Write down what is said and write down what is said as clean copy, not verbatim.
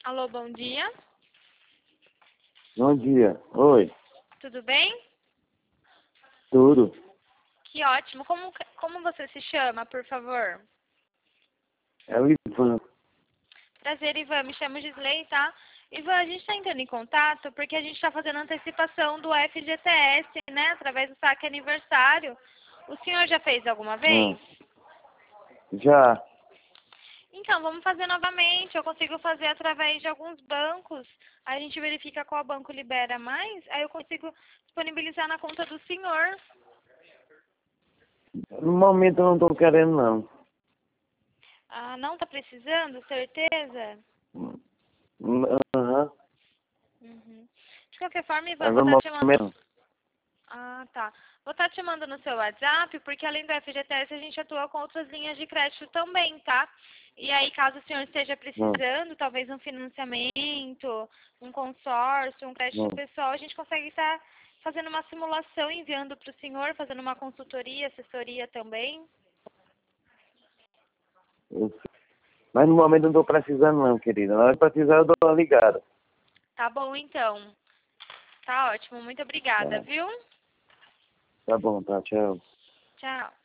Alô, bom dia. Bom dia. Oi. Tudo bem? Tudo? Que ótimo. Como você se chama, por favor? É o Ivan. Prazer, Ivan. Me chamo Gisley, tá? Ivan, a gente está entrando em contato porque a gente está fazendo antecipação do FGTS, né? Através do saque aniversário. O senhor já fez alguma vez? Já. Então, vamos fazer novamente. Eu consigo fazer através de alguns bancos. A gente verifica qual banco libera mais. Aí eu consigo disponibilizar na conta do senhor. No momento eu não estou querendo, não. Ah, não tá precisando? Certeza? Aham. Uhum. De qualquer forma, Ivan, vou Agora estar no te mandando. momento. Ah, tá. Vou estar te mandando no seu WhatsApp, porque além do FGTS, a gente atua com outras linhas de crédito também, tá? E aí, caso o senhor esteja Não, precisando, talvez um financiamento, um consórcio, um crédito não. pessoal, a gente consegue estar fazendo uma simulação, enviando para o senhor, fazendo uma consultoria, assessoria também. Eu sei. Mas no momento eu não estou precisando, não, querida. Na hora que precisar eu dou uma ligada. Tá bom, então. Tá ótimo. Muito obrigada, Tá, viu? tá bom, tá, tchau. Tchau.